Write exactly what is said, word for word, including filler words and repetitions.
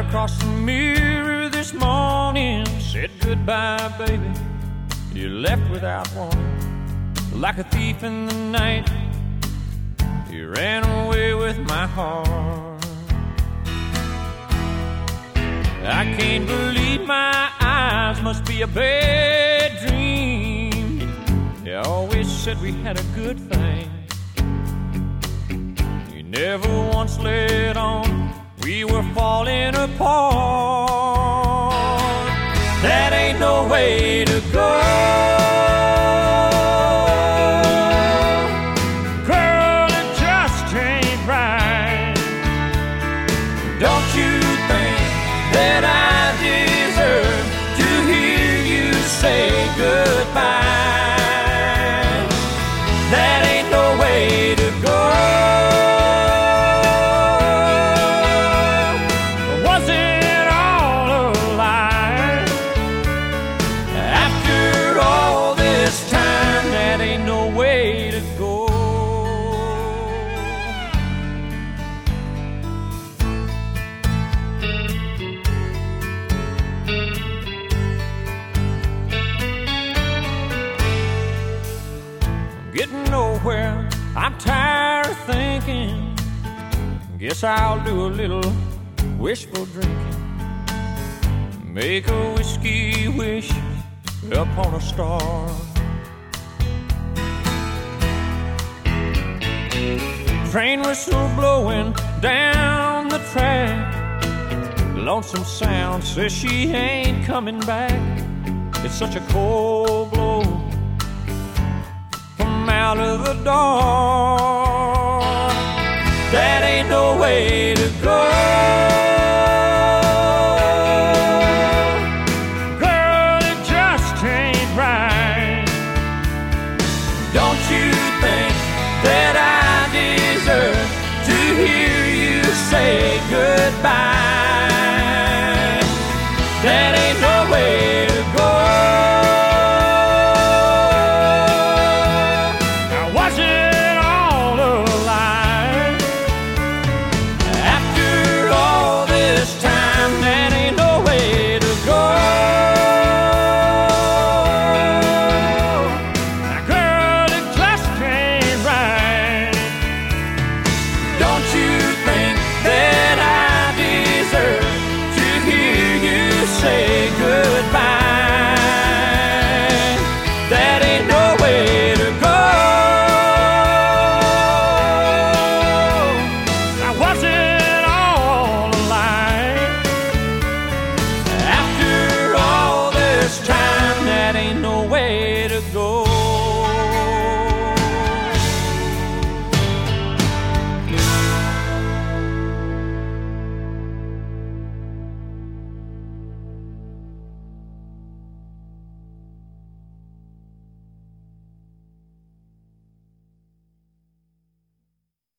across the mirror this morning, said goodbye, baby. You left without warning, like a thief in the night. You ran away with my heart. I can't believe my eyes, must be a bad dream. You always said we had a good thing. You never once let on we were falling apart. That ain't no way to go. Girl, it just ain't right. Don't you think that I deserve to hear you say goodbye? That ain't no way to go. Was it all a lie? After all this time, that ain't no way to go. Getting nowhere, I'm tired of thinking. Guess I'll do a little wishful drinking. Make a whiskey wish upon a star. Train whistle blowing down the track. Lonesome sound says she ain't coming back. It's such a cold blow out of the dark. That ain't no way to go. Girl, it just ain't right. Don't you think that I deserve to hear you say goodbye?